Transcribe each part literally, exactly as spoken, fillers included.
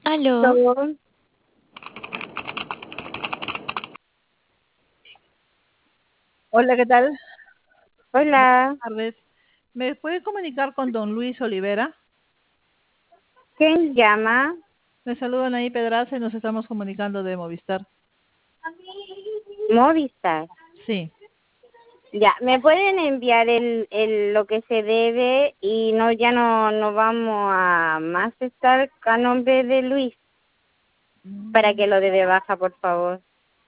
Aló, Todo. Hola, ¿qué tal? Hola, Tardes. ¿Me puede comunicar con don Luis Olivera? ¿quién llama? Me saludan ahí Pedraza y nos estamos comunicando de Movistar. Movistar. Sí. Ya, ¿me pueden enviar el, el lo que se debe y no ya no no vamos a más estar a nombre de Luis para que lo dé de baja, por favor?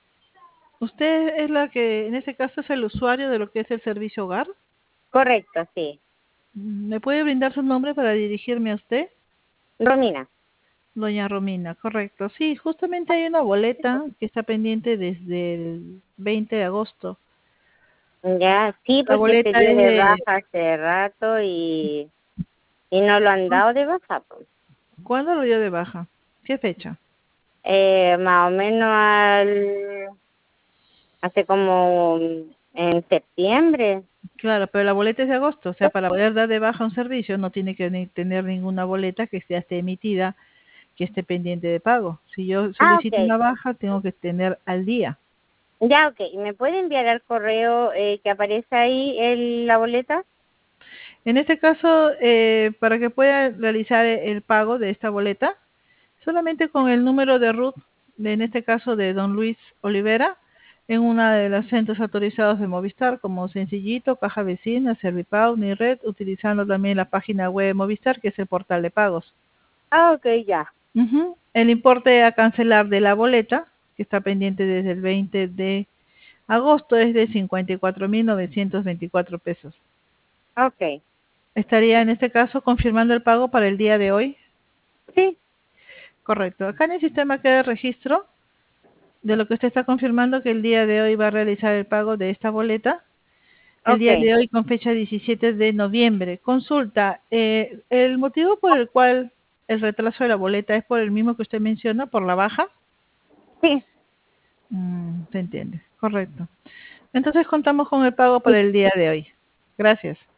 ¿Usted es la que en este caso es el usuario de lo que es el servicio hogar? Correcto, sí. ¿Me puede brindar su nombre para dirigirme a usted? Romina. Doña Romina, correcto. Sí, justamente hay una boleta que está pendiente desde el veinte de agosto. Ya, sí, La porque se boleta dio es de de... baja hace rato y, y no lo han dado de baja, pues. ¿Cuándo lo dio de baja? ¿Qué fecha? Eh, más o menos al, hace como en septiembre. Claro, pero la boleta es de agosto, o sea, para poder dar de baja un servicio no tiene que ni tener ninguna boleta que ya esté emitida, que esté pendiente de pago. Si yo Ah, solicito ok. una baja, tengo que tener al día. Ya, ok. ¿Me puede enviar al correo eh, que aparece ahí el, la boleta? En este caso, eh, para que pueda realizar el pago de esta boleta, solamente con el número de RUT, de, en este caso de don Luis Olivera, en una de los centros autorizados de Movistar, como Sencillito, Caja Vecina, Servipago, Red, utilizando también la página web de Movistar, que es el portal de pagos. Ah, ok, ya. Ujú. El importe a cancelar de la boleta, que está pendiente desde el veinte de agosto, es de cincuenta y cuatro mil novecientos veinticuatro pesos. Ok. Estaría en este caso confirmando el pago para el día de hoy. Sí, Correcto. Acá en el sistema queda el registro de lo que usted está confirmando que el día de hoy va a realizar el pago de esta boleta. El día ok. de hoy con fecha diecisiete de noviembre. Consulta, eh, ¿el motivo por el cual el retraso de la boleta es por el mismo que usted menciona, por la baja? Sí. Mm, se entiende, correcto. Entonces contamos con el pago para el día de hoy. Gracias.